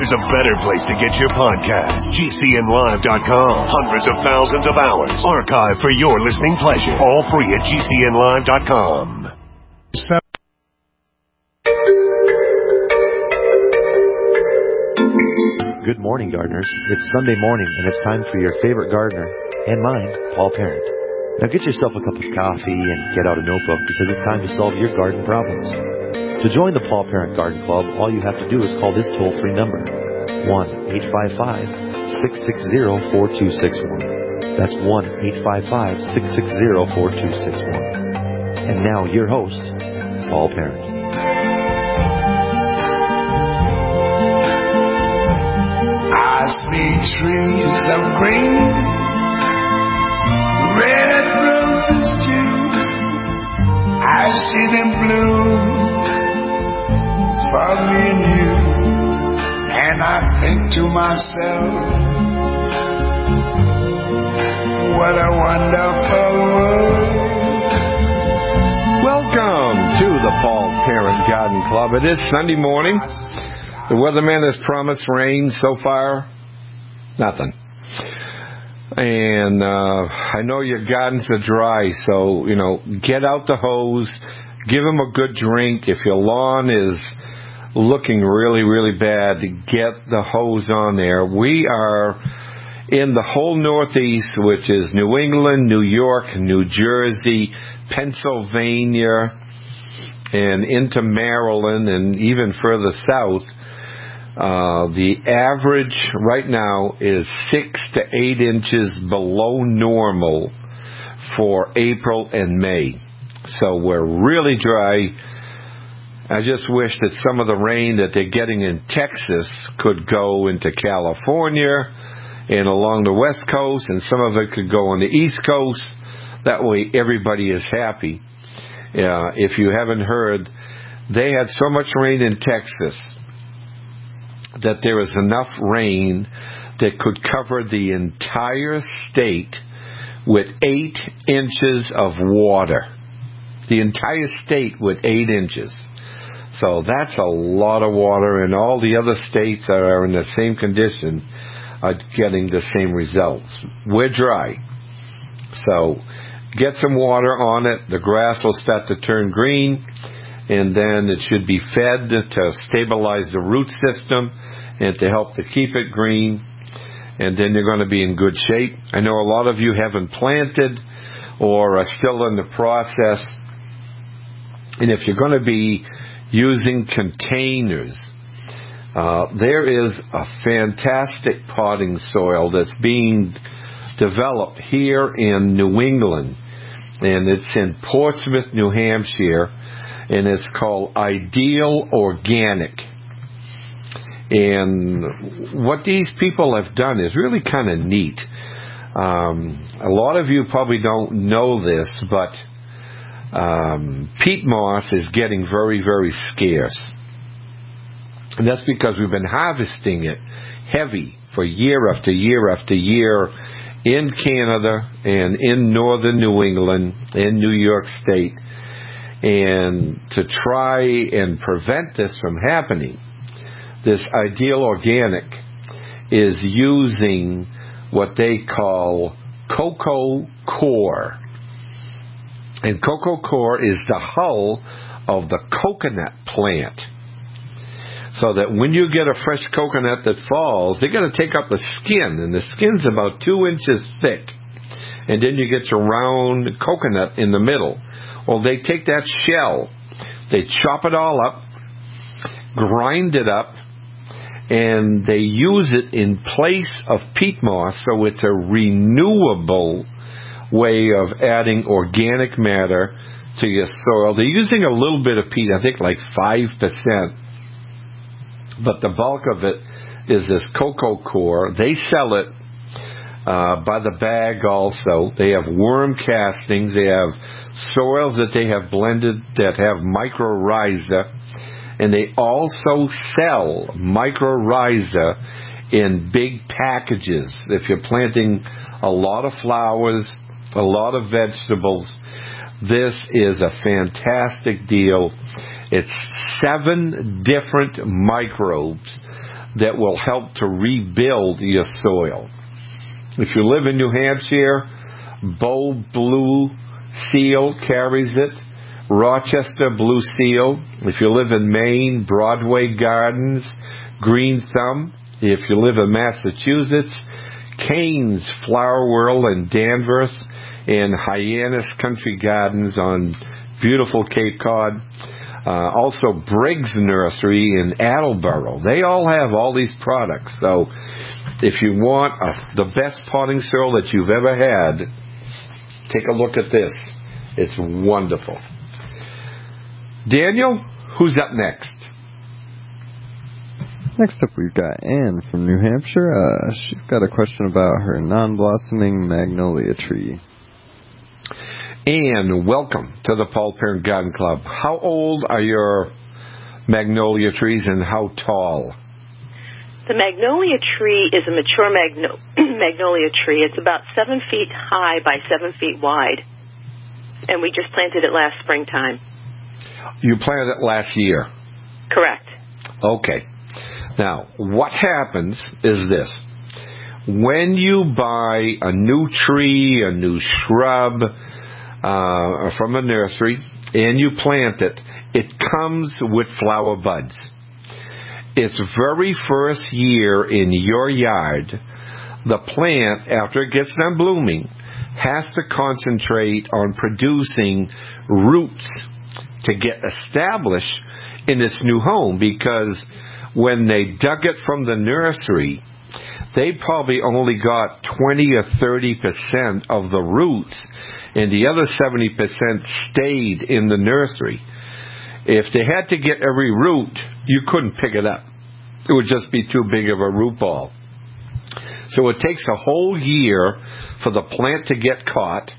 there's a better place to get your podcast. GCNlive.com. Hundreds of thousands of hours archived for your listening pleasure. All free at GCNlive.com. Good morning, gardeners. It's Sunday morning, and it's time for your favorite gardener, and mine, Paul Parent. Now get yourself a cup of coffee and get out a notebook because it's time to solve your garden problems. To join the Paul Parent Garden Club, all you have to do is call this toll-free number, 1-855-660-4261. That's 1-855-660-4261. And now your host, Paul Parent. I see trees of green, red roses too. I see them bloom for me and you. And I think to myself, what a wonderful world. Welcome to the Paul Parent Garden Club. It is Sunday morning. The weatherman has promised rain. So far, nothing. And I know your gardens are dry, so, get out the hose, give them a good drink. If your lawn is looking really, really bad, get the hose on there. We are in the whole Northeast, which is New England, New York, New Jersey, Pennsylvania, and into Maryland, and even further south. The average right now is 6 to 8 inches below normal for April and May. So we're really dry. I just wish that some of the rain that they're getting in Texas could go into California and along the West Coast, and some of it could go on the East Coast. That way everybody is happy. If you haven't heard, they had so much rain in Texas that there is enough rain that could cover the entire state with 8 inches of water. The entire state with 8 inches. So that's a lot of water, and all the other states that are in the same condition are getting the same results. We're dry. So get some water on it. The grass will start to turn green, and then it should be fed to stabilize the root system and to help to keep it green, and then you're going to be in good shape. I know a lot of you haven't planted or are still in the process, and if you're going to be using containers, there is a fantastic potting soil that's being developed here in New England, and it's in Portsmouth, New Hampshire, and it's called Ideal Organic. And what these people have done is really kind of neat. A lot of you probably don't know this, but peat moss is getting very, very scarce. And that's because we've been harvesting it heavy for year after year after year in Canada and in northern New England, in New York State. And to try and prevent this from happening, this Ideal Organic is using what they call coco coir. And coco coir is the hull of the coconut plant. So that when you get a fresh coconut that falls, they're going to take up the skin, and the skin's about 2 inches thick. And then you get your round coconut in the middle. Well, they take that shell, they chop it all up, grind it up, and they use it in place of peat moss, so it's a renewable way of adding organic matter to your soil. They're using a little bit of peat, I think like 5%, but the bulk of it is this coco coir. They sell it by the bag also. They have worm castings. They have soils that they have blended that have mycorrhiza. And they also sell mycorrhiza in big packages. If you're planting a lot of flowers, a lot of vegetables, this is a fantastic deal. It's 7 different microbes that will help to rebuild your soil. If you live in New Hampshire, Bow Blue Seal carries it. Rochester Blue Seal. If you live in Maine, Broadway Gardens, Green Thumb. If you live in Massachusetts, Kane's Flower World in Danvers, and Hyannis Country Gardens on beautiful Cape Cod. Also Briggs Nursery in Attleboro. They all have all these products. So if you want the best potting soil that you've ever had, take a look at this. It's wonderful. Daniel, who's up next? Next up, we've got Anne from New Hampshire. She's got a question about her non-blossoming magnolia tree. Anne, welcome to the Paul Parent Garden Club. How old are your magnolia trees and how tall? The magnolia tree is a mature magnolia tree. It's about 7 feet high by 7 feet wide. And we just planted it last springtime. You planted it last year? Correct. Okay. Now, what happens is this. When you buy a new tree, a new shrub from a nursery, and you plant it, it comes with flower buds. Its very first year in your yard, the plant, after it gets done blooming, has to concentrate on producing roots to get established in its new home, because when they dug it from the nursery, they probably only got 20 or 30% of the roots, and the other 70% stayed in the nursery. If they had to get every root, you couldn't pick it up. It would just be too big of a root ball. So it takes a whole year for the plant to get caught,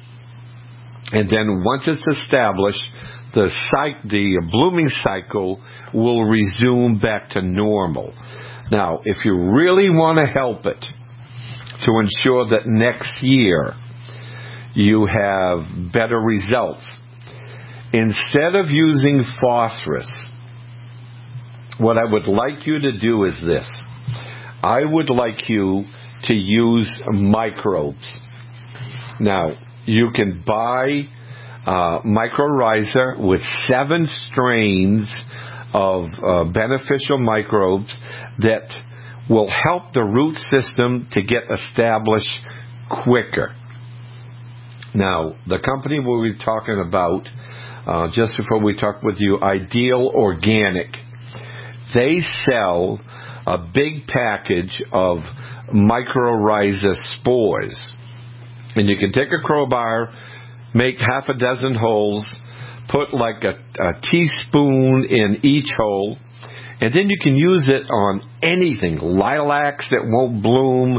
and then once it's established, the blooming cycle will resume back to normal. Now, if you really want to help it to ensure that next year you have better results, instead of using phosphorus, what I would like you to do is this. I would like you to use microbes. Now, you can buy mycorrhiza with 7 strains of beneficial microbes that will help the root system to get established quicker. Now, the company we'll be talking about, just before we talk with you, Ideal Organic, they sell a big package of mycorrhiza spores. And you can take a crowbar, make half a dozen holes, put like a teaspoon in each hole, and then you can use it on anything. Lilacs that won't bloom,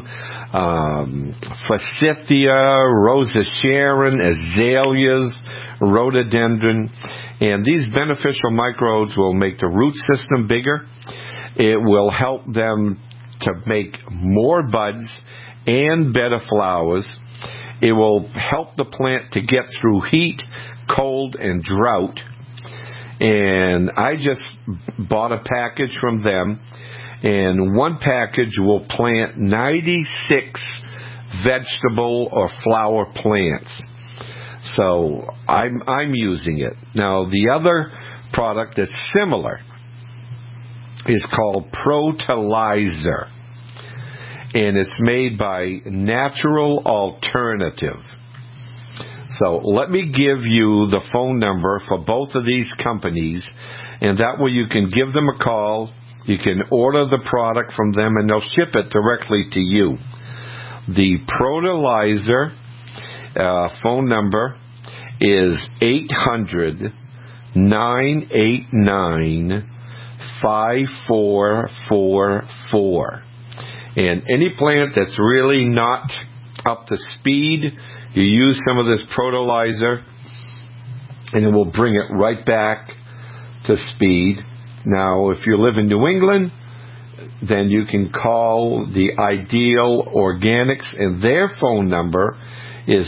forsythia, Rosa Sharon, azaleas, rhododendron. And these beneficial microbes will make the root system bigger. It will help them to make more buds and better flowers. It will help the plant to get through heat, cold, and drought. And I just bought a package from them, and one package will plant 96 vegetable or flower plants. So I'm using it. Now, the other product that's similar is called Protalizer, and it's made by Natural Alternative. So let me give you the phone number for both of these companies, and that way you can give them a call. You can order the product from them, and they'll ship it directly to you. The Protalizer phone number is 800-989-5444. And any plant that's really not up to speed, you use some of this Protalizer, and it will bring it right back to speed. Now, if you live in New England, then you can call the Ideal Organics, and their phone number is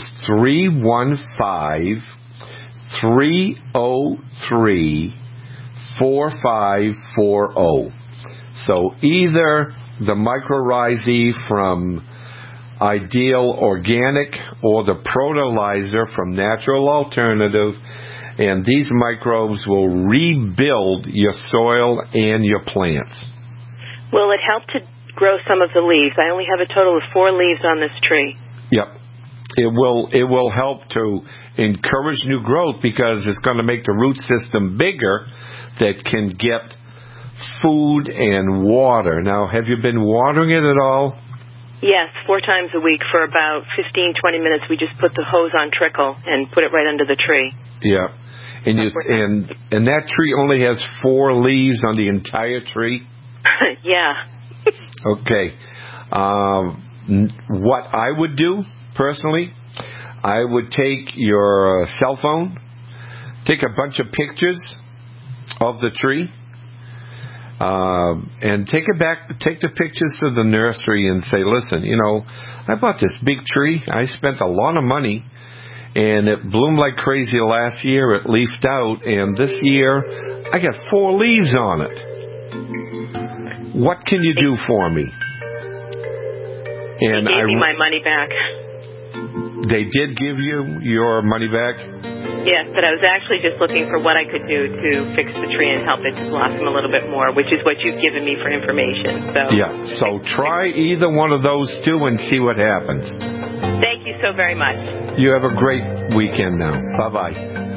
315-303-4540. So either the mycorrhizae from Ideal Organic or the Protolizer from Natural Alternative, and these microbes will rebuild your soil and your plants. Will it help to grow some of the leaves? I only have a total of 4 leaves on this tree. Yep. It will help to encourage new growth because it's going to make the root system bigger that can get food and water. Now, have you been watering it at all? Yes, 4 times a week for about 15, 20 minutes. We just put the hose on trickle and put it right under the tree. Yeah. And that tree only has 4 leaves on the entire tree? Yeah. Okay. What I would do, personally, I would take your cell phone, take a bunch of pictures of the tree, and take the pictures to the nursery and say, listen, I bought this big tree. I spent a lot of money, and it bloomed like crazy last year. It leafed out, and this year I got 4 leaves on it. What can you do for me? And they gave me my money back. They did give you your money back? Yes, but I was actually just looking for what I could do to fix the tree and help it to blossom a little bit more, which is what you've given me for information. So try either one of those 2 and see what happens. Thank you so very much. You have a great weekend now. Bye-bye.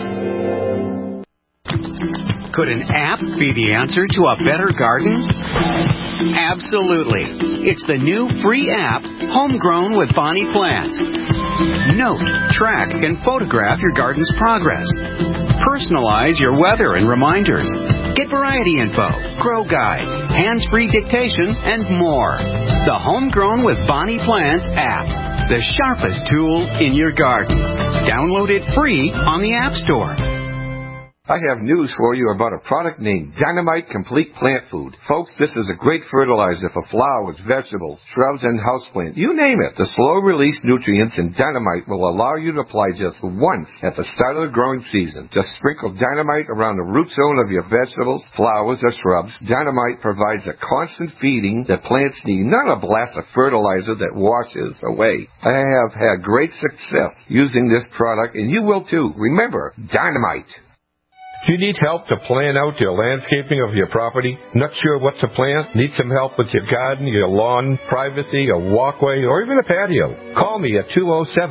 Could an app be the answer to a better garden? Absolutely. It's the new free app, Homegrown with Bonnie Plants. Note, track, and photograph your garden's progress. Personalize your weather and reminders. Get variety info, grow guides, hands-free dictation, and more. The Homegrown with Bonnie Plants app. The sharpest tool in your garden. Download it free on the App Store. I have news for you about a product named Dynamite Complete Plant Food. Folks, this is a great fertilizer for flowers, vegetables, shrubs, and houseplants. You name it. The slow-release nutrients in Dynamite will allow you to apply just once at the start of the growing season. Just sprinkle Dynamite around the root zone of your vegetables, flowers, or shrubs. Dynamite provides a constant feeding that plants need, not a blast of fertilizer that washes away. I have had great success using this product, and you will too. Remember, Dynamite. Do you need help to plan out your landscaping of your property? Not sure what to plant? Need some help with your garden, your lawn, privacy, a walkway, or even a patio? Call me at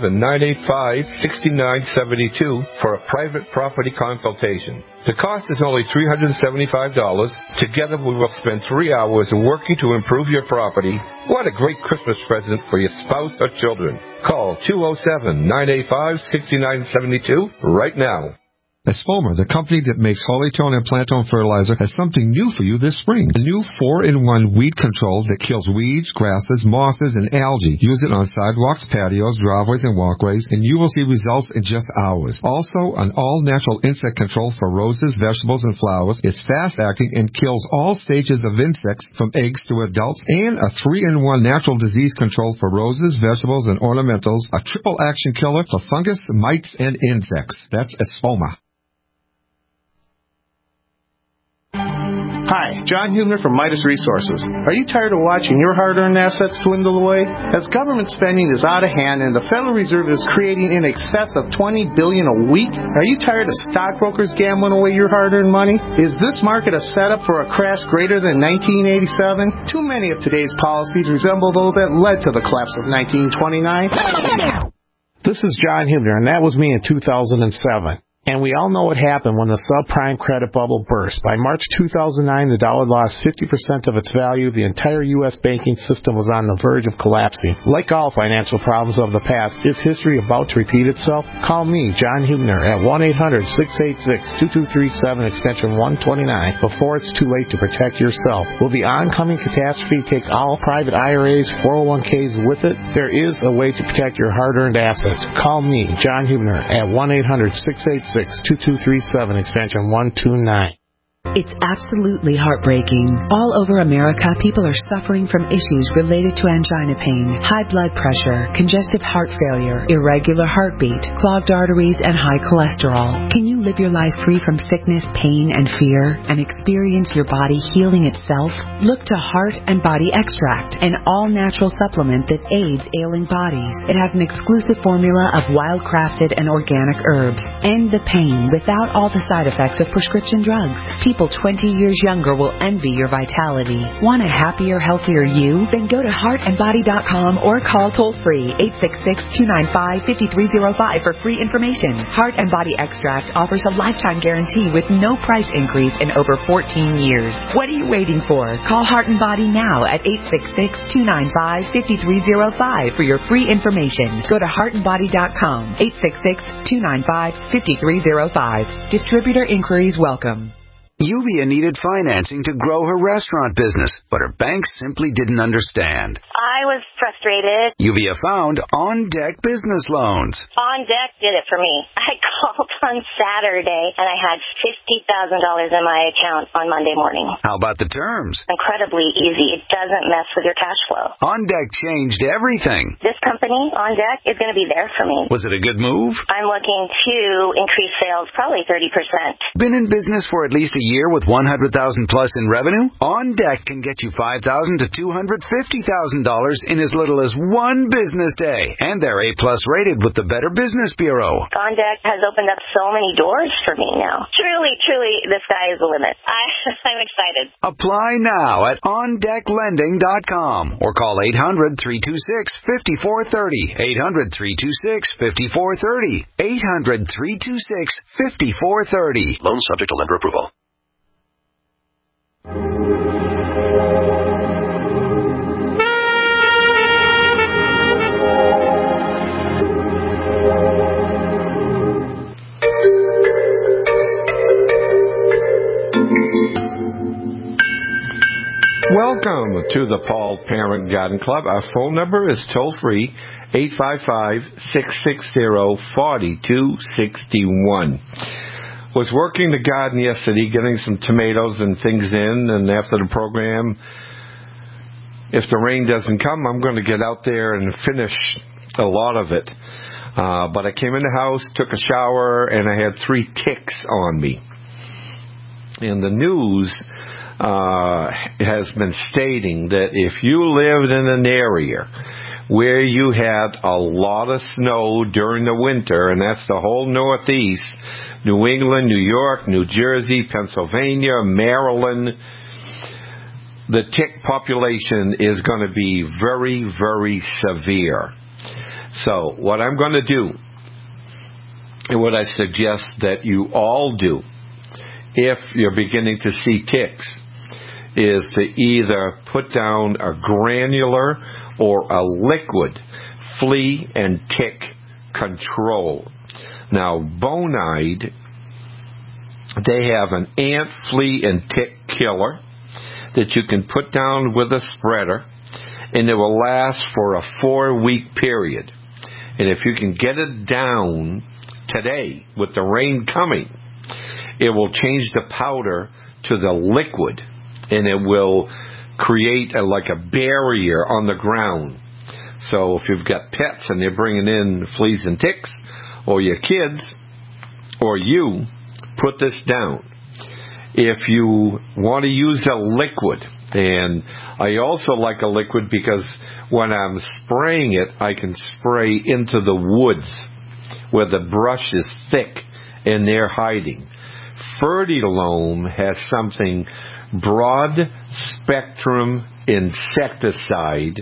207-985-6972 for a private property consultation. The cost is only $375. Together we will spend 3 hours working to improve your property. What a great Christmas present for your spouse or children. Call 207-985-6972 right now. Espoma, the company that makes Holytone and Plantone fertilizer, has something new for you this spring. A new 4-in-1 weed control that kills weeds, grasses, mosses, and algae. Use it on sidewalks, patios, driveways, and walkways, and you will see results in just hours. Also, an all-natural insect control for roses, vegetables, and flowers. It's fast-acting and kills all stages of insects from eggs to adults. And a 3-in-1 natural disease control for roses, vegetables, and ornamentals. A triple-action killer for fungus, mites, and insects. That's Espoma. Hi, John Hubner from Midas Resources. Are you tired of watching your hard-earned assets dwindle away? As government spending is out of hand and the Federal Reserve is creating in excess of $20 billion a week, are you tired of stockbrokers gambling away your hard-earned money? Is this market a setup for a crash greater than 1987? Too many of today's policies resemble those that led to the collapse of 1929. This is John Hubner, and that was me in 2007. And we all know what happened when the subprime credit bubble burst. By March 2009, the dollar lost 50% of its value. The entire U.S. banking system was on the verge of collapsing. Like all financial problems of the past, is history about to repeat itself? Call me, John Hubner, at 1-800-686-2237, extension 129, before it's too late to protect yourself. Will the oncoming catastrophe take all private IRAs, 401ks with it? There is a way to protect your hard-earned assets. Call me, John Hubner, at 1-800-686-2237, extension 129. It's absolutely heartbreaking. All over America, people are suffering from issues related to angina pain, high blood pressure, congestive heart failure, irregular heartbeat, clogged arteries, and high cholesterol. Can you live your life free from sickness, pain, and fear, and experience your body healing itself? Look to Heart and Body Extract, an all-natural supplement that aids ailing bodies. It has an exclusive formula of wild-crafted and organic herbs. End the pain without all the side effects of prescription drugs. People 20 years younger will envy your vitality. Want a happier, healthier you? Then go to heartandbody.com or call toll-free 866-295-5305 for free information. Heart and Body Extract offers a lifetime guarantee with no price increase in over 14 years. What are you waiting for? Call Heart and Body now at 866-295-5305 for your free information. Go to heartandbody.com, 866-295-5305. Distributor inquiries welcome. Yuvia needed financing to grow her restaurant business, but her bank simply didn't understand. I was frustrated. Yuvia found On Deck Business Loans. On Deck did it for me. I called on Saturday, and I had $50,000 in my account on Monday morning. How about the terms? Incredibly easy. It doesn't mess with your cash flow. On Deck changed everything. This company, On Deck, is going to be there for me. Was it a good move? I'm looking to increase sales probably 30%. Been in business for at least a year with $100,000 plus in revenue? On Deck can get you $5,000 to $250,000 in as little as one business day. And they're A-plus rated with the Better Business Bureau. On Deck has opened up so many doors for me now. Truly, the sky is the limit. I'm excited. Apply now at OnDeckLending.com or call 800-326-5430. 800-326-5430. 800-326-5430. Loan subject to lender approval. Welcome to the Paul Parent Garden Club. Our phone number is toll-free, 855-660-4261. Was working the garden yesterday, getting some tomatoes and things in, and after the program, if the rain doesn't come, I'm going to get out there and finish a lot of it. But I came in the house, took a shower, and I had 3 ticks on me. And the news has been stating that if you lived in an area where you had a lot of snow during the winter, and that's the whole Northeast, New England, New York, New Jersey, Pennsylvania, Maryland, the tick population is going to be very, very severe. So what I'm going to do, and what I suggest that you all do, if you're beginning to see ticks, is to either put down a granular or a liquid flea and tick control. Now, Bonide, they have an ant, flea, and tick killer that you can put down with a spreader, and it will last for a 4-week period. And if you can get it down today with the rain coming, it will change the powder to the liquid, and it will create like a barrier on the ground. So if you've got pets and they're bringing in fleas and ticks, or your kids, or you, put this down. If you want to use a liquid, and I also like a liquid because when I'm spraying it, I can spray into the woods where the brush is thick and they're hiding. Fertilome has something, broad spectrum insecticide,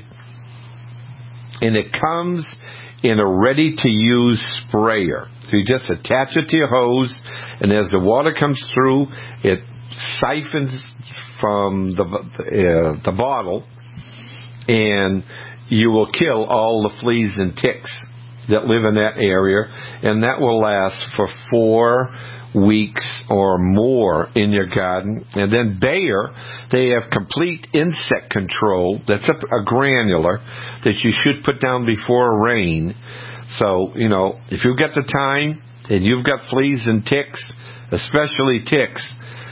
and it comes in a ready-to-use sprayer. So you just attach it to your hose, and as the water comes through, it siphons from the bottle, and you will kill all the fleas and ticks that live in that area, and that will last for 4 weeks or more in your garden. And then Bayer, they have complete insect control. That's a granular that you should put down before rain. So, if you've got the time and you've got fleas and ticks, especially ticks,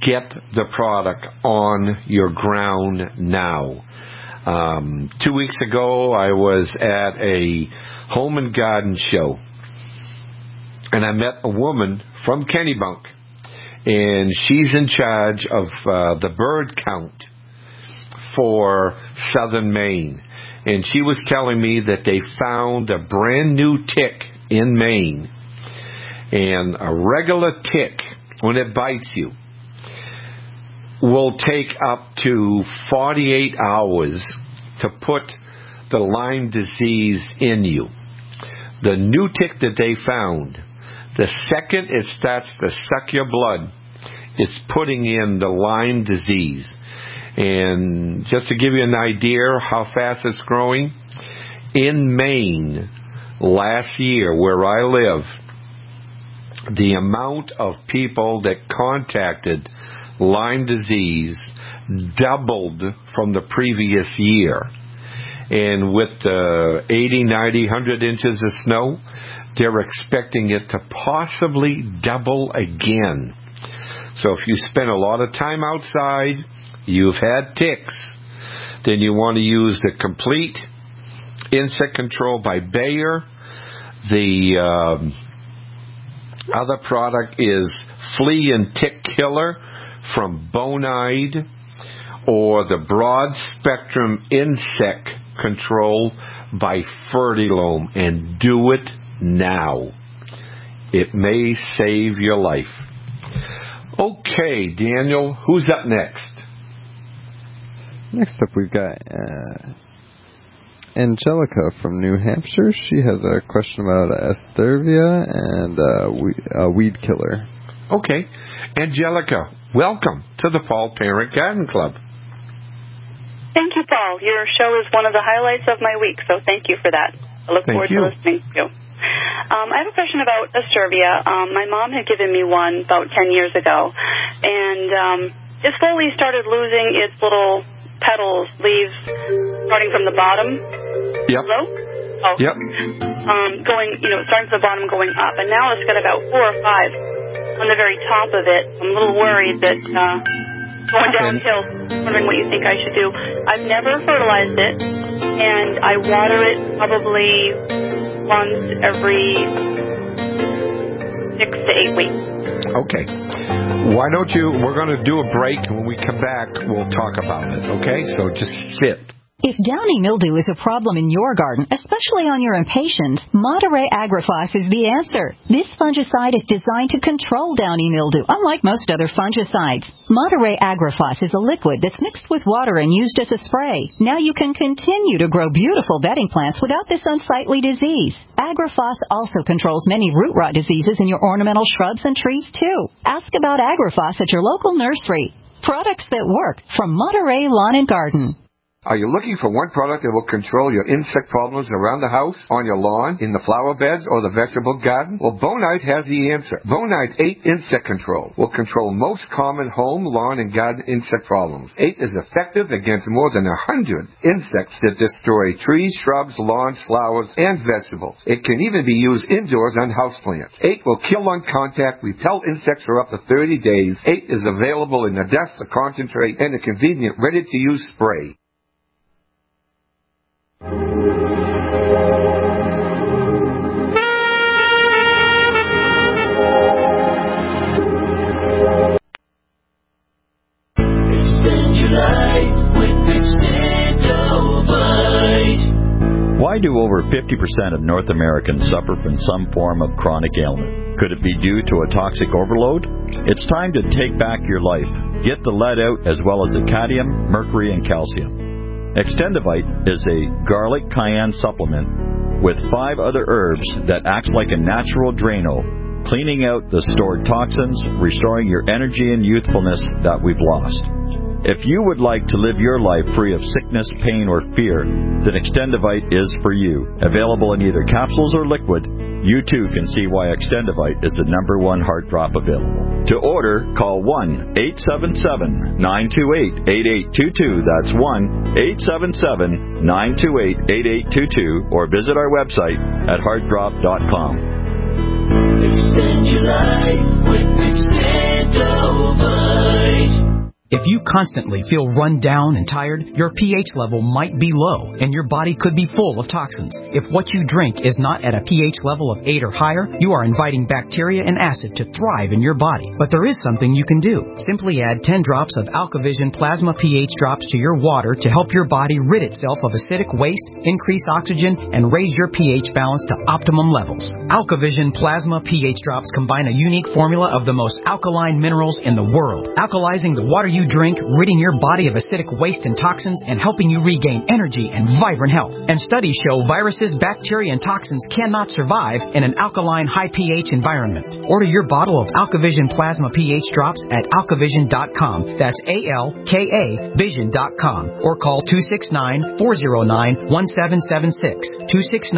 get the product on your ground now. 2 weeks ago, I was at a home and garden show, and I met a woman from Kennebunk, and she's in charge of the bird count for southern Maine. And she was telling me that they found a brand new tick in Maine. And a regular tick, when it bites you, will take up to 48 hours to put the Lyme disease in you. The new tick that they found, the second it starts to suck your blood, it's putting in the Lyme disease. And just to give you an idea how fast it's growing, in Maine last year where I live, the amount of people that contacted Lyme disease doubled from the previous year. And with the 80, 90, 100 inches of snow, they're expecting it to possibly double again. So if you spend a lot of time outside, you've had ticks, then you want to use the complete insect control by Bayer. The other product is flea and tick killer from Bonide, or the broad spectrum insect control by Fertilome, and do it now. It may save your life. Okay, Daniel, who's up next? Next up, we've got Angelica from New Hampshire. She has a question about Astervia and a weed killer. Okay. Angelica, welcome to the Paul Parent Garden Club. Thank you, Paul. Your show is one of the highlights of my week, so thank you for that. I look forward to listening to you. I have a question about Astervia. My mom had given me one about 10 years ago, and it slowly started losing its little petals, leaves, starting from the bottom. Yep. Hello? Oh. Yep. Starting from the bottom, going up, and now it's got about 4 or 5 on the very top of it. I'm a little worried that going downhill, wondering what you think I should do. I've never fertilized it, and I water it probably once every 6 to 8 weeks. Okay. Why don't we're going to do a break, and when we come back, we'll talk about it, okay? So just sit. If downy mildew is a problem in your garden, especially on your impatiens, Monterey Agrifos is the answer. This fungicide is designed to control downy mildew, unlike most other fungicides. Monterey Agrifos is a liquid that's mixed with water and used as a spray. Now you can continue to grow beautiful bedding plants without this unsightly disease. Agrifos also controls many root rot diseases in your ornamental shrubs and trees, too. Ask about Agrifos at your local nursery. Products that work from Monterey Lawn and Garden. Are you looking for one product that will control your insect problems around the house, on your lawn, in the flower beds, or the vegetable garden? Well, Bonide has the answer. Bonide 8 Insect Control will control most common home, lawn, and garden insect problems. 8 is effective against more than 100 insects that destroy trees, shrubs, lawns, flowers, and vegetables. It can even be used indoors on houseplants. 8 will kill on contact, repel insects for up to 30 days. 8 is available in a dust, a concentrate, and a convenient ready-to-use spray. Why do over 50% of North Americans suffer from some form of chronic ailment? Could it be due to a toxic overload? It's time to take back your life. Get the lead out as well as the cadmium, mercury, and calcium. Extendivite is a garlic cayenne supplement with 5 other herbs that acts like a natural Drano, cleaning out the stored toxins, restoring your energy and youthfulness that we've lost. If you would like to live your life free of sickness, pain, or fear, then Extendivite is for you. Available in either capsules or liquid, you too can see why Extendivite is the #1 heart drop available. To order, call 1-877-928-8822. That's 1-877-928-8822, or visit our website at heartdrop.com. Extend your life with Extendovite. If you constantly feel run down and tired, your pH level might be low and your body could be full of toxins. If what you drink is not at a pH level of 8 or higher, you are inviting bacteria and acid to thrive in your body. But there is something you can do. Simply add 10 drops of AlkaVision Plasma pH drops to your water to help your body rid itself of acidic waste, increase oxygen, and raise your pH balance to optimum levels. AlkaVision Plasma pH drops combine a unique formula of the most alkaline minerals in the world, alkalizing the water you drink, ridding your body of acidic waste and toxins, and helping you regain energy and vibrant health. And studies show viruses, bacteria, and toxins cannot survive in an alkaline, high pH environment. Order your bottle of AlkaVision Plasma pH drops at alkavision.com. That's ALKA Vision.com. Or call 269-409-1776.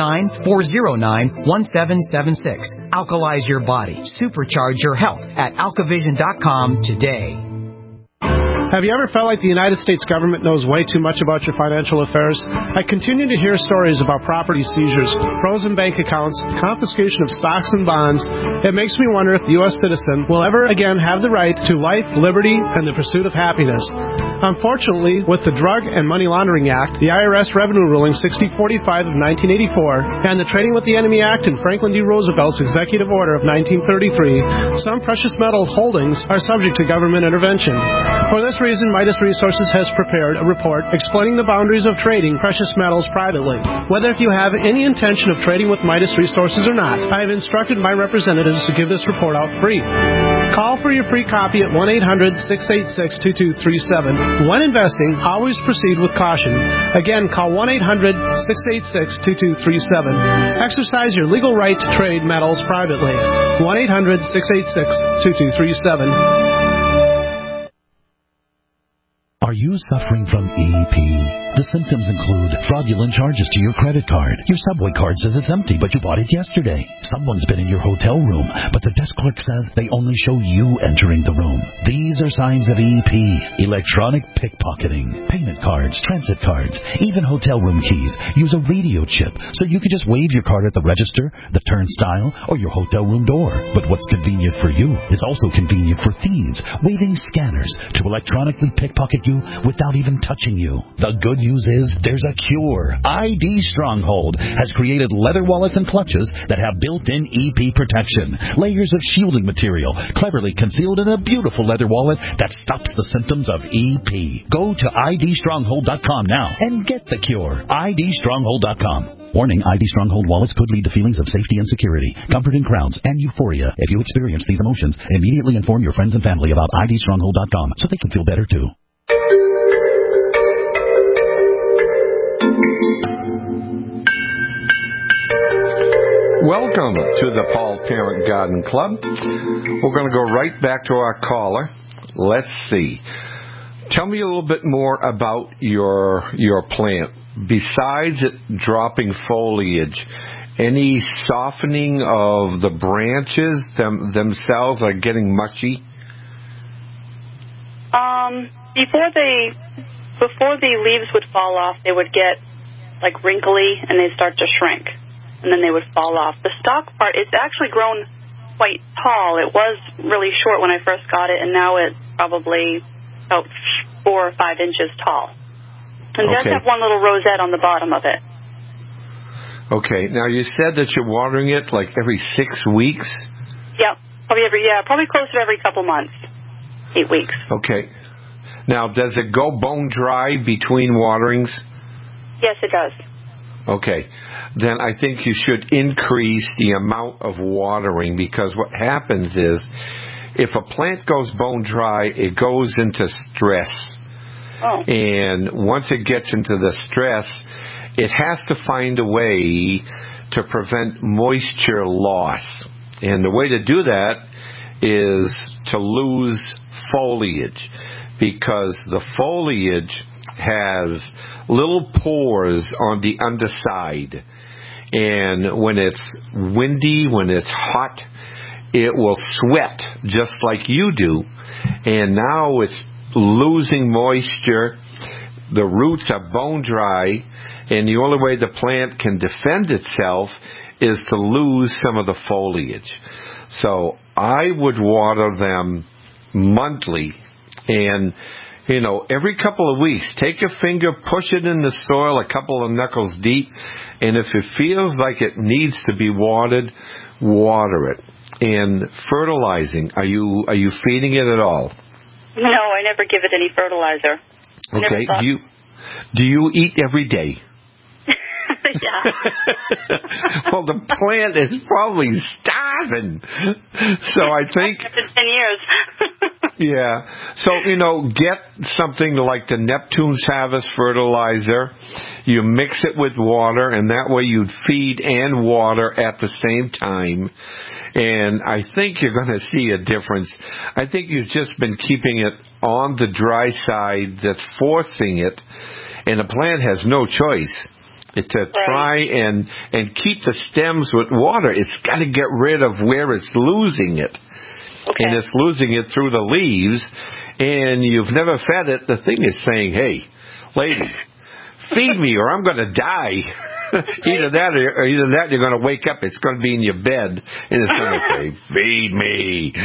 269-409-1776. Alkalize your body. Supercharge your health at alkavision.com today. Have you ever felt like the United States government knows way too much about your financial affairs? I continue to hear stories about property seizures, frozen bank accounts, confiscation of stocks and bonds. It makes me wonder if the U.S. citizen will ever again have the right to life, liberty, and the pursuit of happiness. Unfortunately, with the Drug and Money Laundering Act, the IRS Revenue Ruling 6045 of 1984, and the Trading with the Enemy Act and Franklin D. Roosevelt's Executive Order of 1933, some precious metal holdings are subject to government intervention. For this reason, Midas Resources has prepared a report explaining the boundaries of trading precious metals privately. Whether if you have any intention of trading with Midas Resources or not, I have instructed my representatives to give this report out free. Call for your free copy at 1-800-686-2237. When investing, always proceed with caution. Again, call 1-800-686-2237. Exercise your legal right to trade metals privately. 1-800-686-2237. Are you suffering from EP? The symptoms include fraudulent charges to your credit card. Your Subway card says it's empty, but you bought it yesterday. Someone's been in your hotel room, but the desk clerk says they only show you entering the room. These are signs of EP. Electronic pickpocketing, payment cards, transit cards, even hotel room keys use a radio chip, so you can just wave your card at the register, the turnstile, or your hotel room door. But what's convenient for you is also convenient for thieves, waving scanners to electronically pickpocket you without even touching you. The good news is there's a cure. ID Stronghold has created leather wallets and clutches that have built-in EP protection, layers of shielding material cleverly concealed in a beautiful leather wallet that stops the symptoms of EP. Go to idstronghold.com now and get the cure. idstronghold.com. Warning, ID Stronghold wallets could lead to feelings of safety and security, comfort in crowds, and euphoria. If you experience these emotions, immediately inform your friends and family about idstronghold.com so they can feel better too. Welcome to the Paul Parent Garden Club. We're going to go right back to our caller. Let's see. Tell me a little bit more about your plant. Besides it dropping foliage, any softening of the branches themselves, like getting mushy? Before the leaves would fall off, they would get like wrinkly and they'd start to shrink, and then they would fall off. The stalk part, it's actually grown quite tall. It was really short when I first got it, and now it's probably about 4 or 5 inches tall. And it does have one little rosette on the bottom of it. Okay. Now, you said that you're watering it like every 6 weeks? Yep. Probably closer to every couple months. 8 weeks. Okay. Now, does it go bone dry between waterings? Yes, it does. Okay. Then I think you should increase the amount of watering, because what happens is if a plant goes bone dry, it goes into stress. Oh. And once it gets into the stress, it has to find a way to prevent moisture loss. And the way to do that is to lose foliage, because the foliage has little pores on the underside. And when it's windy, when it's hot, it will sweat just like you do. And now it's losing moisture. The roots are bone dry. And the only way the plant can defend itself is to lose some of the foliage. So I would water them monthly, and every couple of weeks, take your finger, push it in the soil a couple of knuckles deep, and if it feels like it needs to be watered, water it. And fertilizing, are you feeding it at all? No, I never give it any fertilizer. Okay. Do you eat every day? Yeah. Well, the plant is probably starving. So I think... After 10 years. Yeah. So, get something like the Neptune's Harvest fertilizer. You mix it with water, and that way you'd feed and water at the same time. And I think you're going to see a difference. I think you've just been keeping it on the dry side that's forcing it, and the plant has no choice to try and keep the stems with water. It's got to get rid of where it's losing it. Okay. And it's losing it through the leaves, and you've never fed it. The thing is saying, hey, lady, feed me or I'm going to die. Either that you're going to wake up, it's going to be in your bed, and it's going to say, feed me.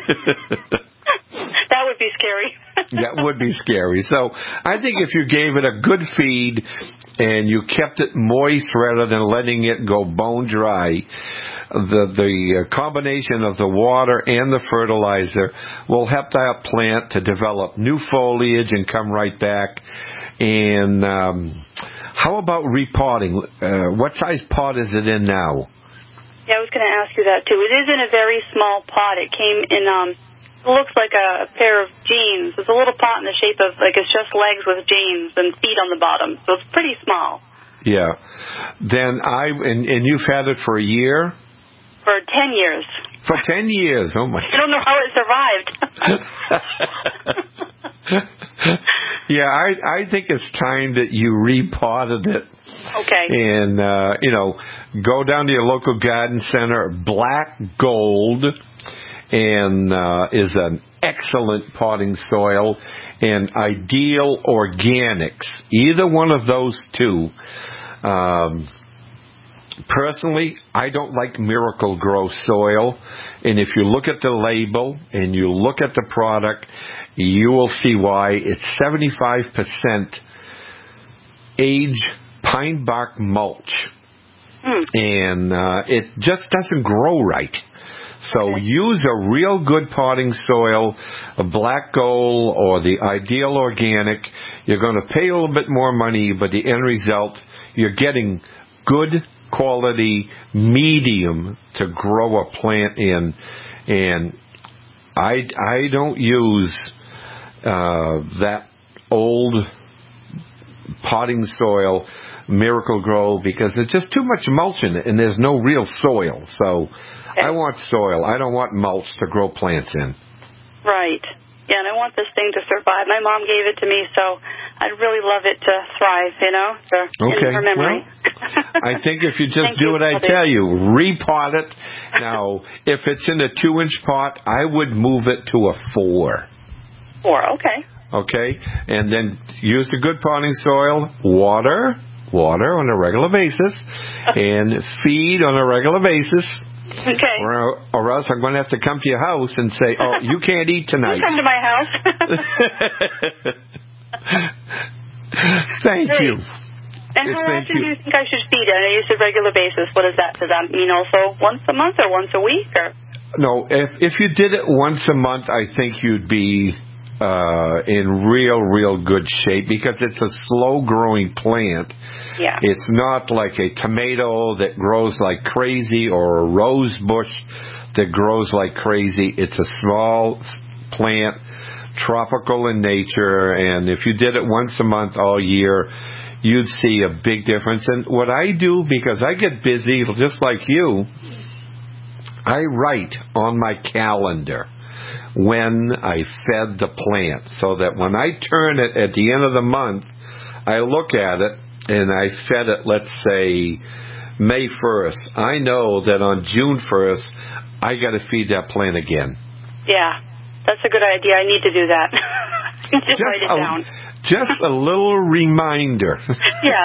That would be scary. That would be scary. So I think if you gave it a good feed and you kept it moist rather than letting it go bone dry, the combination of the water and the fertilizer will help that plant to develop new foliage and come right back. And how about repotting? What size pot is it in now? Yeah, I was going to ask you that too. It is in a very small pot. It came in... It looks like a pair of jeans. It's a little pot in the shape of, it's just legs with jeans and feet on the bottom. So it's pretty small. Yeah. Then and you've had it for a year? For 10 years. For 10 years. Oh, my God. I don't know how it survived. Yeah, I think it's time that you repotted it. Okay. And, go down to your local garden center. Black Gold and is an excellent potting soil, and Ideal Organics. Either one of those two. Personally, I don't like Miracle Grow soil, and if you look at the label and you look at the product, you will see why. It's 75% age pine bark mulch, and it just doesn't grow right. So use a real good potting soil, a Black Gold or the Ideal Organic. You're going to pay a little bit more money, but the end result, you're getting good quality medium to grow a plant in. And I don't use that old potting soil, Miracle Grow, because there's just too much mulch in it, and there's no real soil. So I want soil. I don't want mulch to grow plants in. Right. Yeah, and I want this thing to survive. My mom gave it to me, so I'd really love it to thrive, in her memory. Well, I think if you just do what I tell you, repot it. Now, if it's in a 2-inch pot, I would move it to a 4. 4, okay. Okay, and then use the good potting soil, water on a regular basis, and feed on a regular basis. Okay. Or else I'm going to have to come to your house and say, oh, you can't eat tonight. You come to my house. Thank you. And how often do you think I should feed it? I know you said regular basis. What is that? Does that mean also once a month or once a week? Or? No, if you did it once a month, I think you'd be in real good shape, because it's a slow-growing plant. Yeah. It's not like a tomato that grows like crazy or a rose bush that grows like crazy. It's a small plant, tropical in nature, and if you did it once a month all year, you'd see a big difference. And what I do, because I get busy just like you, I write on my calendar when I fed the plant, so that when I turn it at the end of the month, I look at it and I fed it, let's say, May 1st. I know that on June 1st, I got to feed that plant again. Yeah, that's a good idea. I need to do that. Just write it down. Just a little reminder. Yeah.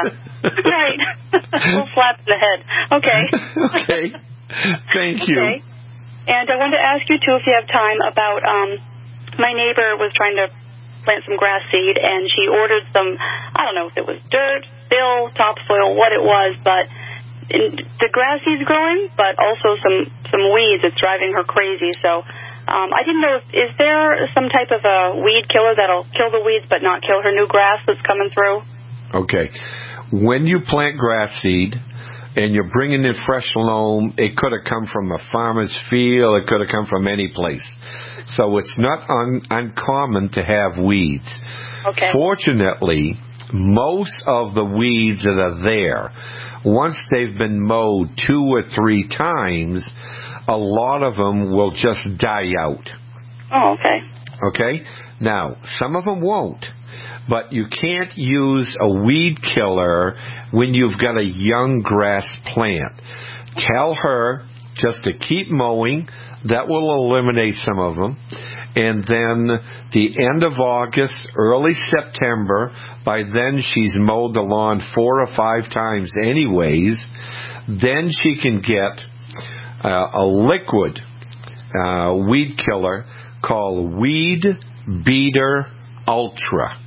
Right. We'll slap in the head. Okay. Okay. Thank you. Okay. And I wanted to ask you, too, if you have time, about my neighbor was trying to plant some grass seed, and she ordered some, I don't know if it was dirt, fill, topsoil, what it was, but the grass seed's growing, but also some weeds. It's driving her crazy. So I didn't know, is there some type of a weed killer that'll kill the weeds but not kill her new grass that's coming through? Okay. When you plant grass seed and you're bringing in fresh loam, it could have come from a farmer's field. It could have come from any place. So it's not uncommon to have weeds. Okay. Fortunately, most of the weeds that are there, once they've been mowed 2 or 3 times, a lot of them will just die out. Oh, okay. Okay? Now, some of them won't. But you can't use a weed killer when you've got a young grass plant. Tell her just to keep mowing. That will eliminate some of them. And then the end of August, early September, by then she's mowed the lawn 4 or 5 times anyways. Then she can get a liquid weed killer called Weed Beater Ultra.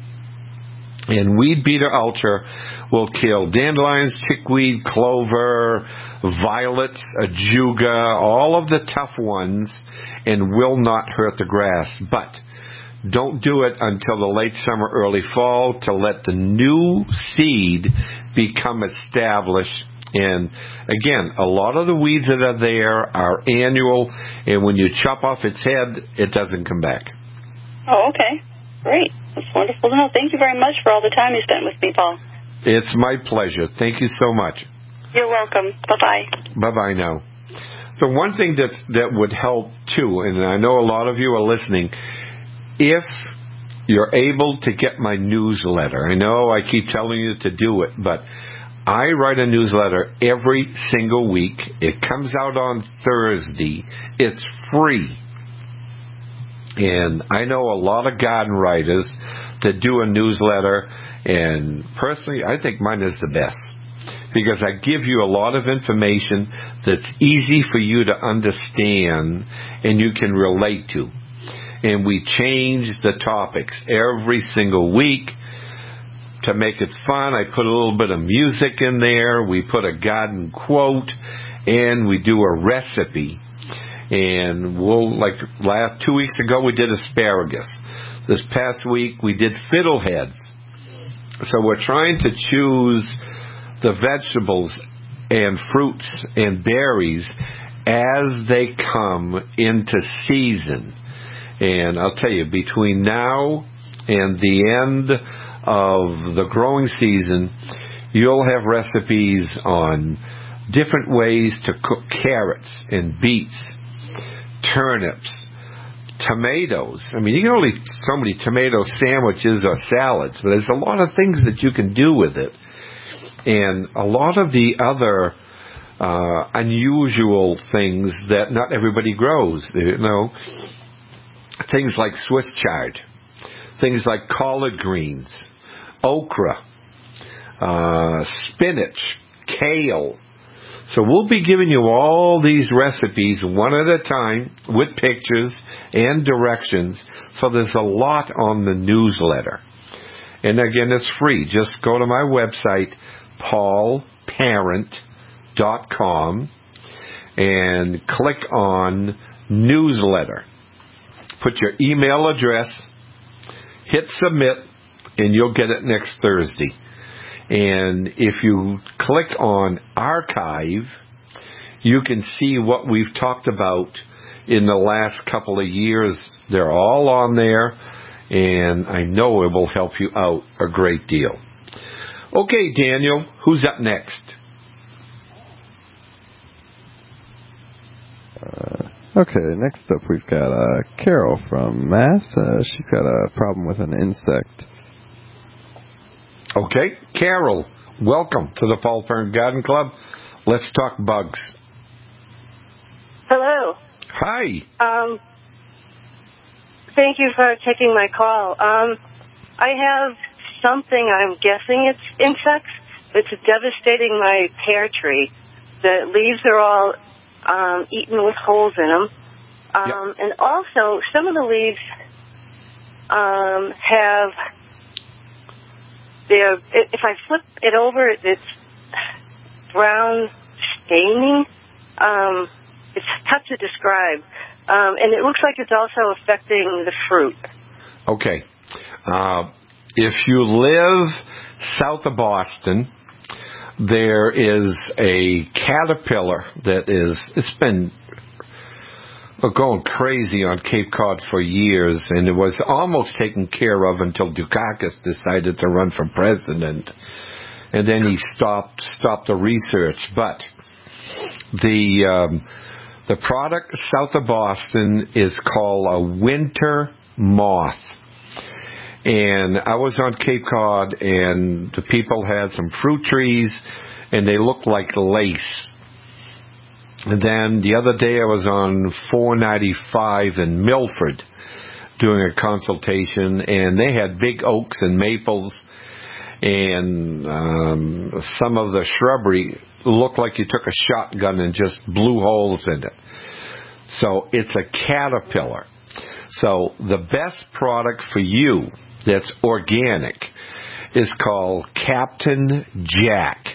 And Weed Beater Ultra will kill dandelions, chickweed, clover, violets, ajuga, all of the tough ones, and will not hurt the grass. But don't do it until the late summer, early fall, to let the new seed become established. And again, a lot of the weeds that are there are annual, and when you chop off its head, it doesn't come back. Oh, okay. Great. That's wonderful to know. Thank you very much for all the time you spent with me, Paul. It's my pleasure. Thank you so much. You're welcome. Bye-bye. Bye-bye now. The one thing that would help, too, and I know a lot of you are listening, if you're able to get my newsletter, I know I keep telling you to do it, but I write a newsletter every single week. It comes out on Thursday. It's free. And I know a lot of garden writers that do a newsletter, and personally, I think mine is the best because I give you a lot of information that's easy for you to understand and you can relate to. And we change the topics every single week to make it fun. I put a little bit of music in there. We put a garden quote, and we do a recipe. And like 2 weeks ago, we did asparagus. This past week, we did fiddleheads. So we're trying to choose the vegetables and fruits and berries as they come into season. And I'll tell you, between now and the end of the growing season, you'll have recipes on different ways to cook carrots and beets, turnips, tomatoes. I mean, you can only eat so many tomato sandwiches or salads, but there's a lot of things that you can do with it. And a lot of the other unusual things that not everybody grows, you know, things like Swiss chard, things like collard greens, okra, spinach, kale. So we'll be giving you all these recipes one at a time with pictures and directions. So there's a lot on the newsletter. And again, it's free. Just go to my website, paulparent.com, and click on newsletter. Put your email address, hit submit, and you'll get it next Thursday. And if you click on archive, you can see what we've talked about in the last couple of years. They're all on there, and I know it will help you out a great deal. Okay, Daniel, who's up next? Okay, next up we've got Carol from Mass. She's got a problem with an insect. Okay, Carol, welcome to the Paul Parent Garden Club. Let's talk bugs. Hello. Hi. Thank you for taking my call. I have something, I'm guessing it's insects, it's devastating my pear tree. The leaves are all eaten with holes in them. And also, some of the leaves have, if I flip it over, it's brown staining. It's tough to describe. And it looks like it's also affecting the fruit. Okay. If you live south of Boston, there is a caterpillar that it's been going crazy on Cape Cod for years, and it was almost taken care of until Dukakis decided to run for president, and then he stopped the research. But the product south of Boston is called a winter moth. And I was on Cape Cod, and the people had some fruit trees, and they looked like lace. And then the other day I was on 495 in Milford doing a consultation, and they had big oaks and maples, and some of the shrubbery looked like you took a shotgun and just blew holes in it. So it's a caterpillar. So the best product for you that's organic is called Captain Jack.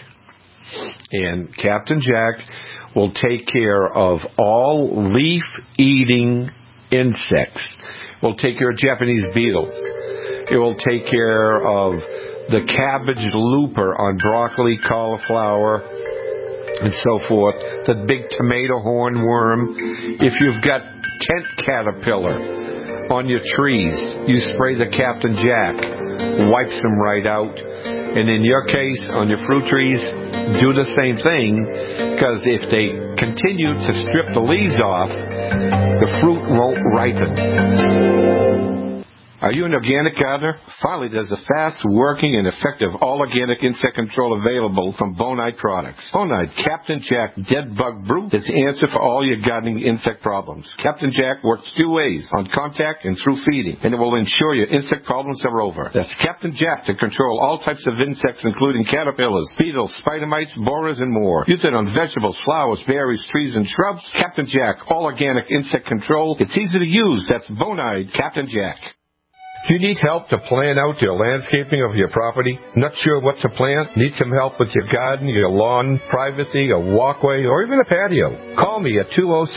And Captain Jack will take care of all leaf-eating insects. It will take care of Japanese beetles. It will take care of the cabbage looper on broccoli, cauliflower, and so forth, the big tomato hornworm. If you've got tent caterpillar on your trees, you spray the Captain Jack, wipes them right out. And in your case, on your fruit trees, do the same thing, because if they continue to strip the leaves off, the fruit won't ripen. Are you an organic gardener? Finally, there's a fast-working and effective all-organic insect control available from Bonide Products. Bonide Captain Jack Dead Bug Brew is the answer for all your gardening insect problems. Captain Jack works two ways, on contact and through feeding, and it will ensure your insect problems are over. That's Captain Jack to control all types of insects, including caterpillars, beetles, spider mites, borers, and more. Use it on vegetables, flowers, berries, trees, and shrubs. Captain Jack, all-organic insect control. It's easy to use. That's Bonide Captain Jack. Do you need help to plan out your landscaping of your property? Not sure what to plant? Need some help with your garden, your lawn, privacy, a walkway, or even a patio? Call me at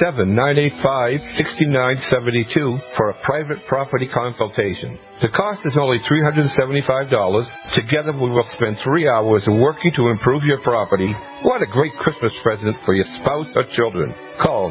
207-985-6972 for a private property consultation. The cost is only $375. Together we will spend 3 hours working to improve your property. What a great Christmas present for your spouse or children. Call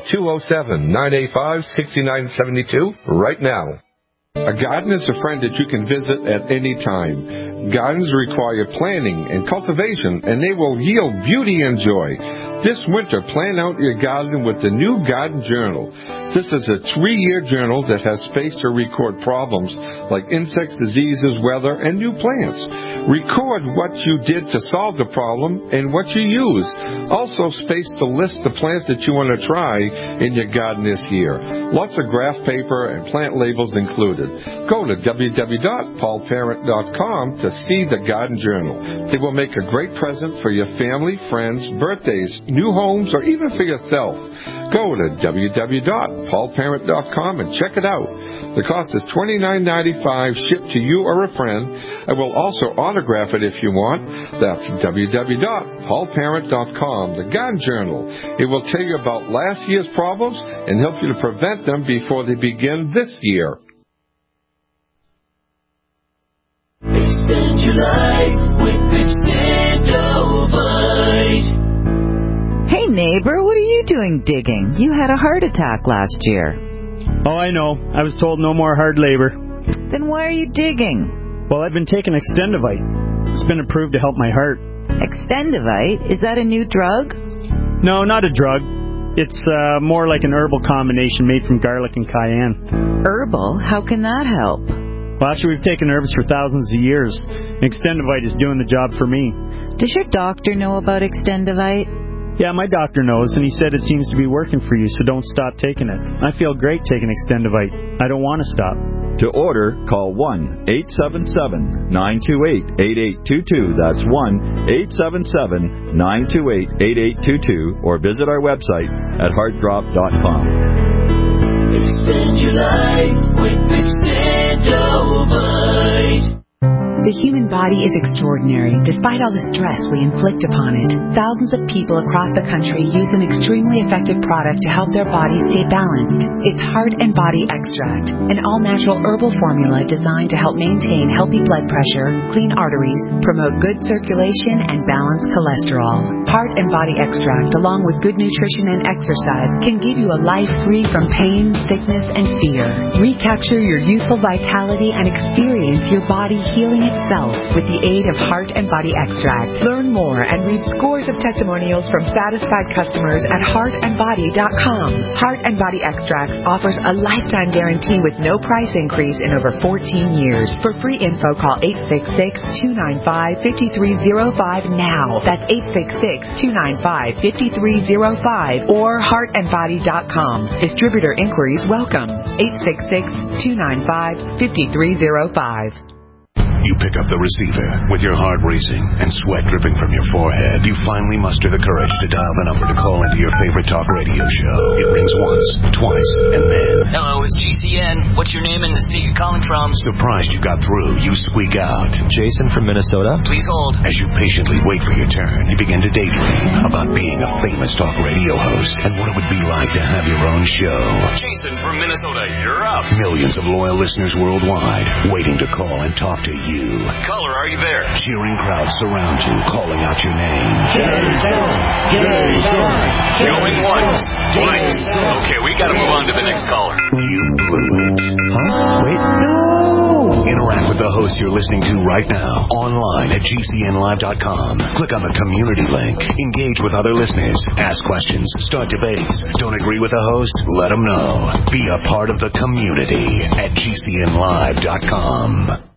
207-985-6972 right now. A garden is a friend that you can visit at any time. Gardens require planning and cultivation, and they will yield beauty and joy. This winter, plan out your garden with the new Garden Journal. This is a 3-year journal that has space to record problems like insects, diseases, weather, and new plants. Record what you did to solve the problem and what you used. Also space to list the plants that you want to try in your garden this year. Lots of graph paper and plant labels included. Go to www.paulparent.com to see the Garden Journal. It will make a great present for your family, friends, birthdays, new homes, or even for yourself. Go to www.paulparent.com and check it out. The cost is $29.95 shipped to you or a friend. I will also autograph it if you want. That's www.paulparent.com, the Garden Journal. It will tell you about last year's problems and help you to prevent them before they begin this year. Extend your life with Extendovite. Hey neighbor, what are you doing digging? You had a heart attack last year. Oh, I know. I was told no more hard labor. Then why are you digging? Well, I've been taking Extendovite. It's been approved to help my heart. Extendovite? Is that a new drug? No, not a drug. It's more like an herbal combination made from garlic and cayenne. Herbal? How can that help? Well, actually, we've taken herbs for thousands of years. Extendovite is doing the job for me. Does your doctor know about Extendovite? Yeah, my doctor knows, and he said it seems to be working for you, so don't stop taking it. I feel great taking Extendovite. I don't want to stop. To order, call 1-877-928-8822. That's 1-877-928-8822. Or visit our website at heartdrop.com. Expand your life with Expandovite. The human body is extraordinary, despite all the stress we inflict upon it. Thousands of people across the country use an extremely effective product to help their bodies stay balanced. It's Heart and Body Extract, an all-natural herbal formula designed to help maintain healthy blood pressure, clean arteries, promote good circulation, and balance cholesterol. Heart and Body Extract, along with good nutrition and exercise, can give you a life free from pain, sickness, and fear. Recapture your youthful vitality and experience your body healing itself with the aid of Heart and Body Extract. Learn more and read scores of testimonials from satisfied customers at heartandbody.com. Heart and Body Extracts offers a lifetime guarantee with no price increase in over 14 years. For free info, call 866-295-5305 now. That's 866-295-5305 or heartandbody.com. Distributor inquiries welcome. 866-295-5305. You pick up the receiver with your heart racing and sweat dripping from your forehead. You finally muster the courage to dial the number to call into your favorite talk radio show. It rings once, twice, and then... Hello, it's GCN. What's your name and the state you're calling from? Surprised you got through, you squeak out. Jason from Minnesota. Please hold. As you patiently wait for your turn, you begin to daydream about being a famous talk radio host and what it would be like to have your own show. Jason from Minnesota, you're up. Millions of loyal listeners worldwide waiting to call and talk to you. Caller, are you there? Cheering crowds surround you, calling out your name. Going once, twice. Okay, we gotta move on to the next caller. You blew it. Huh? Wait, no! Interact with the host you're listening to right now, online at GCNlive.com. Click on the community link. Engage with other listeners. Ask questions. Start debates. Don't agree with the host? Let them know. Be a part of the community at GCNlive.com.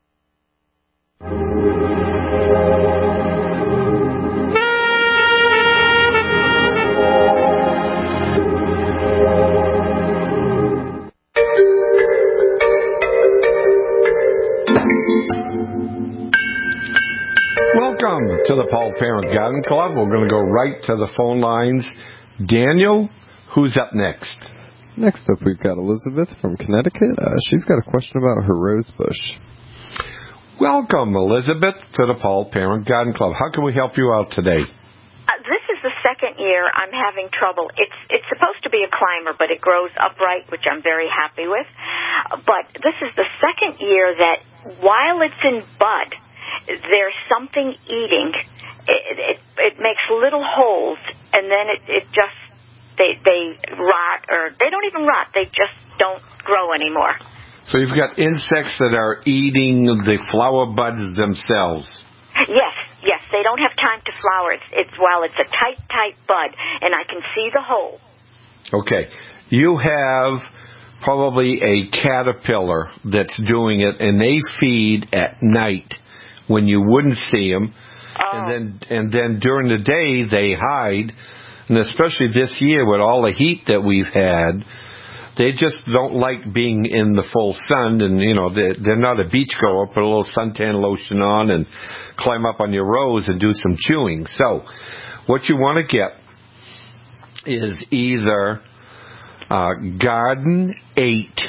Welcome to the Paul Parent Garden Club. We're going to go right to the phone lines. Daniel, who's up next? Next up, we've got Elizabeth from Connecticut. She's got a question about her rose bush. Welcome, Elizabeth, to the Paul Parent Garden Club. How can we help you out today? This is the second year I'm having trouble. It's supposed to be a climber, but it grows upright, which I'm very happy with. But this is the second year that while it's in bud, there's something eating. It makes little holes, and then it just they rot, or they don't even rot. They just don't grow anymore. So you've got insects that are eating the flower buds themselves. Yes. They don't have time to flower. It's a tight bud, and I can see the hole. Okay. You have probably a caterpillar that's doing it, and they feed at night when you wouldn't see them. Oh. And then during the day they hide. And especially this year with all the heat that we've had, they just don't like being in the full sun, and, you know, they're not a beach goer. Put a little suntan lotion on and climb up on your rose and do some chewing. So what you want to get is either Garden 8,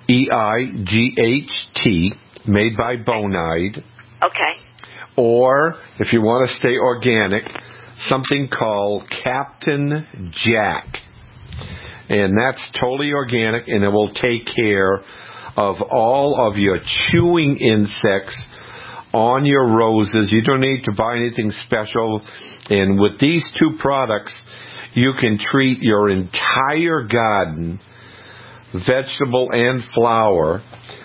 EIGHT, made by Bonide. Okay. Or, if you want to stay organic, something called Captain Jack. And that's totally organic, and it will take care of all of your chewing insects on your roses. You don't need to buy anything special. And with these two products, you can treat your entire garden, vegetable and flower,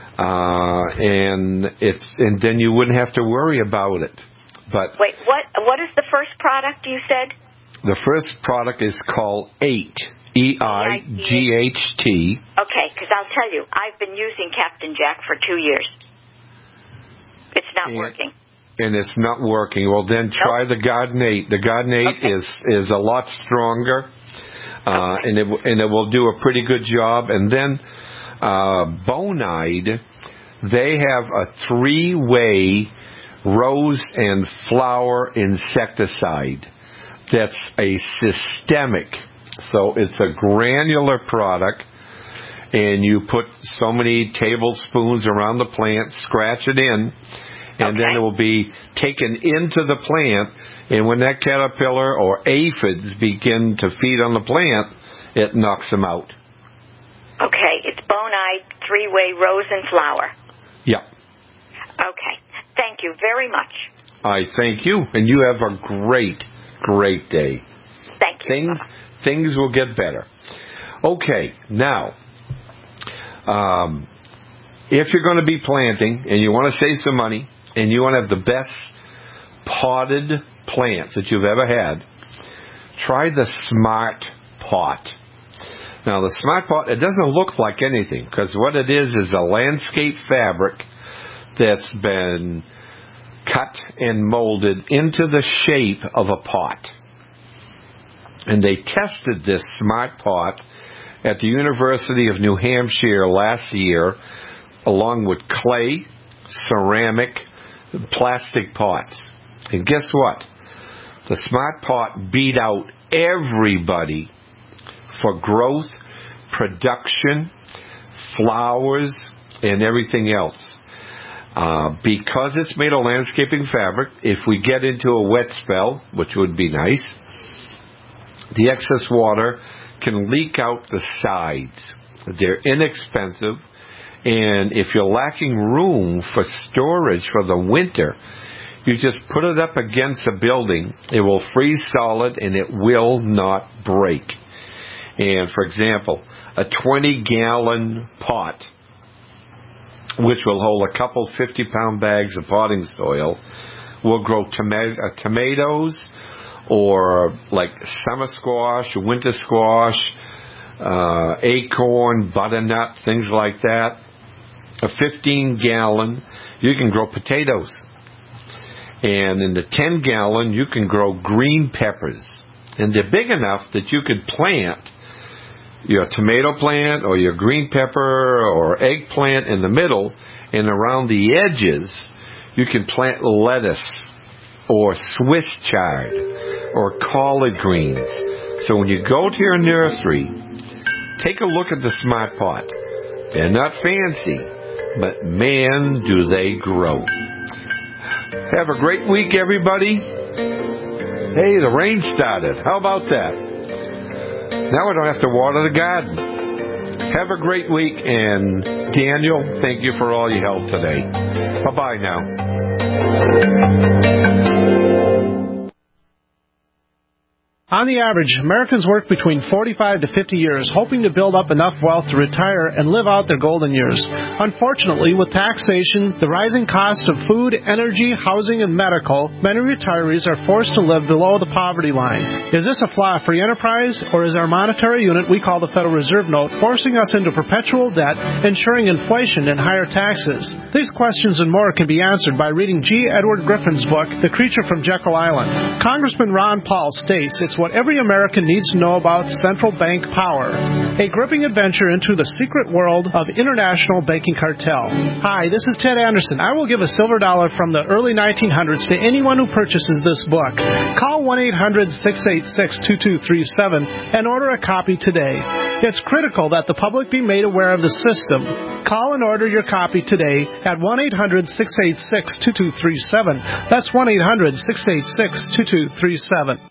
and then you wouldn't have to worry about it. But wait, what is the first product you said? The first product is called 8. EIGHT. Okay, because I'll tell you, I've been using Captain Jack for 2 years. It's not working. And it's not working. Well, then try the Garden 8. The Garden 8 is a lot stronger, and it will do a pretty good job. And then Bonide, they have a 3-way rose and flower insecticide that's a systemic. So it's a granular product, and you put so many tablespoons around the plant, scratch it in, and then it will be taken into the plant, and when that caterpillar or aphids begin to feed on the plant, it knocks them out. Okay, it's Bonide 3-way rose and flower. Yeah. Okay, thank you very much. I thank you, and you have a great, great day. Thank you. Things will get better. Okay, now, if you're going to be planting and you want to save some money and you want to have the best potted plants that you've ever had, try the Smart Pot. Now, the Smart Pot, it doesn't look like anything, because what it is a landscape fabric that's been cut and molded into the shape of a pot. And they tested this Smart Pot at the University of New Hampshire last year, along with clay, ceramic, plastic pots. And guess what? The Smart Pot beat out everybody for growth, production, flowers, and everything else. Because it's made of landscaping fabric, if we get into a wet spell, which would be nice, the excess water can leak out the sides. They're inexpensive, and if you're lacking room for storage for the winter, you just put it up against a building. It will freeze solid, and it will not break. And, for example, a 20-gallon pot, which will hold a couple 50-pound bags of potting soil, will grow tomatoes or like summer squash, winter squash, acorn, butternut, things like that. A 15-gallon, you can grow potatoes. And in the 10-gallon, you can grow green peppers. And they're big enough that you could plant your tomato plant or your green pepper or eggplant in the middle, and around the edges you can plant lettuce or Swiss chard or collard greens. So when you go to your nursery, take a look at the Smart Pot. They're not fancy, but man, do they grow. Have a great week, everybody. Hey, the rain started. How about that? Now I don't have to water the garden. Have a great week, and Daniel, thank you for all your help today. Bye-bye now. On the average, Americans work between 45 to 50 years, hoping to build up enough wealth to retire and live out their golden years. Unfortunately, with taxation, the rising cost of food, energy, housing, and medical, many retirees are forced to live below the poverty line. Is this a flaw free enterprise, or is our monetary unit we call the Federal Reserve Note forcing us into perpetual debt, ensuring inflation and higher taxes? These questions and more can be answered by reading G. Edward Griffin's book, The Creature from Jekyll Island. Congressman Ron Paul states it's what every American needs to know about central bank power. A gripping adventure into the secret world of international banking cartel. Hi, this is Ted Anderson. I will give a silver dollar from the early 1900s to anyone who purchases this book. Call 1-800-686-2237 and order a copy today. It's critical that the public be made aware of the system. Call and order your copy today at 1-800-686-2237. That's 1-800-686-2237.